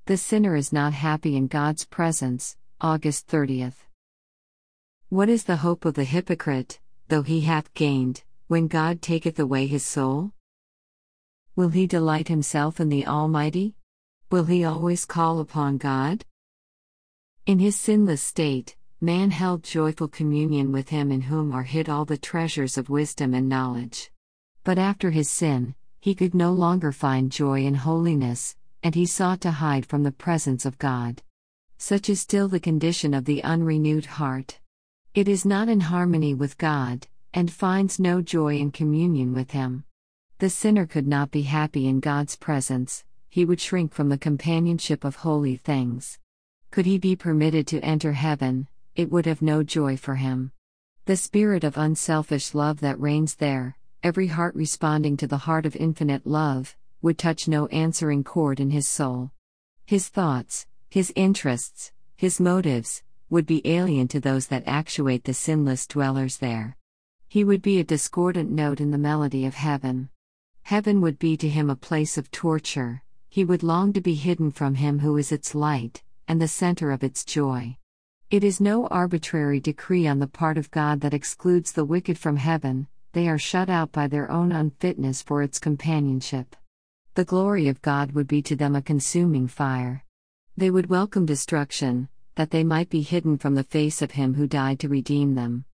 The sinner is not happy in God's presence. August 30th. What is the hope of the hypocrite, though he hath gained, when God taketh away his soul? Will he delight himself in the Almighty? Will he always call upon God? In his sinless state, man held joyful communion with him in whom are hid all the treasures of wisdom and knowledge. But after his sin, he could no longer find joy in holiness, and he sought to hide from the presence of God. Such is still the condition of the unrenewed heart. It is not in harmony with God, and finds no joy in communion with Him. The sinner could not be happy in God's presence, he would shrink from the companionship of holy things. Could he be permitted to enter heaven, it would have no joy for him. The spirit of unselfish love that reigns there, every heart responding to the heart of infinite love, would touch no answering chord in his soul. His thoughts, his interests, his motives, would be alien to those that actuate the sinless dwellers there. He would be a discordant note in the melody of heaven. Heaven would be to him a place of torture. He would long to be hidden from Him who is its light, and the center of its joy. It is no arbitrary decree on the part of God that excludes the wicked from heaven, they are shut out by their own unfitness for its companionship. The glory of God would be to them a consuming fire. They would welcome destruction, that they might be hidden from the face of Him who died to redeem them.